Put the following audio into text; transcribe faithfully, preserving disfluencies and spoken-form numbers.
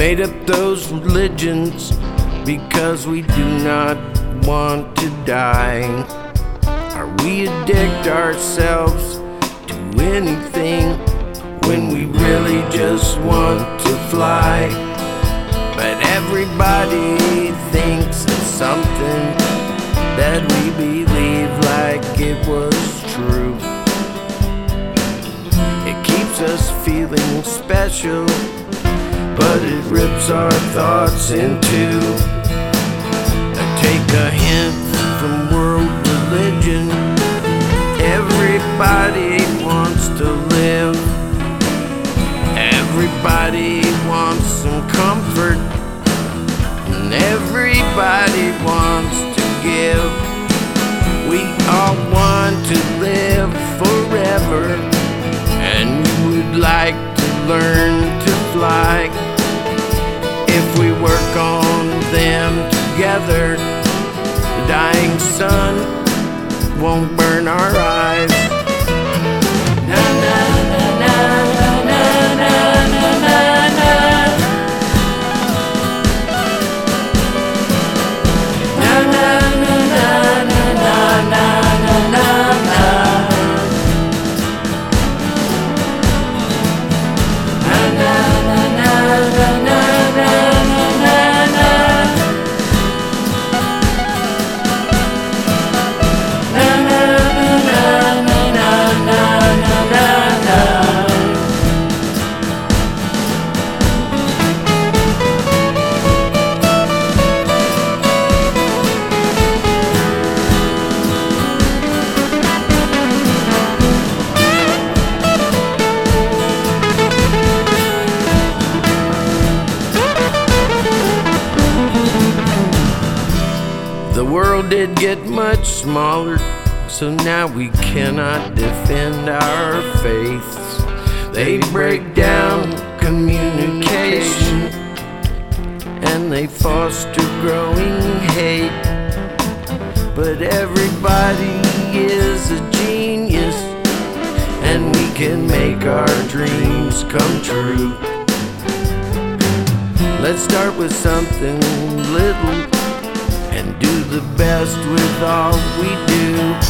made up those religions because we do not want to die. Or we addict ourselves to anything when we really just want to fly. But everybody thinks it's something that we believe like it was true. It keeps us feeling special, but it rips our thoughts in two. Take a hint from world religion. Everybody wants to live. Everybody wants some comfort, and everybody wants to give. We all want to live forever, and we would like to learn to fly. If we work on them together, the dying sun won't burn our eyes. Na na na na na na na na na. Na na na na na na na na na. Na na na na na na. The world did get much smaller, so now we cannot defend our faiths. They break down communication, and they foster growing hate. But everybody is a genius, and we can make our dreams come true. Let's start with something little and do the best with all we do.